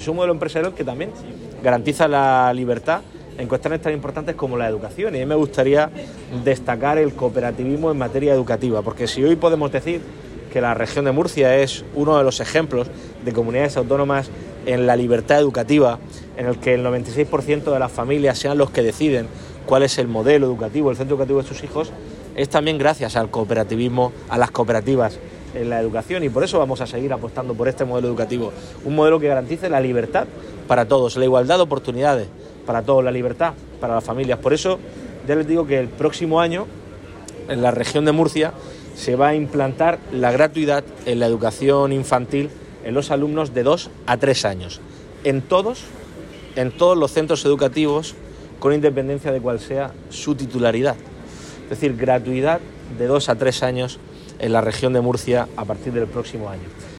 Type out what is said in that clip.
es un modelo empresarial que también garantiza la libertad en cuestiones tan importantes como la educación. Y a mí me gustaría destacar el cooperativismo en materia educativa, porque si hoy podemos decir que la región de Murcia es uno de los ejemplos de comunidades autónomas en la libertad educativa, en el que el 96% de las familias sean los que deciden cuál es el modelo educativo, el centro educativo de sus hijos, es también gracias al cooperativismo, a las cooperativas en la educación, y por eso vamos a seguir apostando por este modelo educativo, un modelo que garantice la libertad para todos, la igualdad de oportunidades para todos, la libertad para las familias. Por eso ya les digo que el próximo año en la región de Murcia se va a implantar la gratuidad en la educación infantil en los alumnos de 2 a 3 años, en todos los centros educativos, con independencia de cuál sea su titularidad. Es decir, gratuidad de 2 a 3 años en la región de Murcia a partir del próximo año.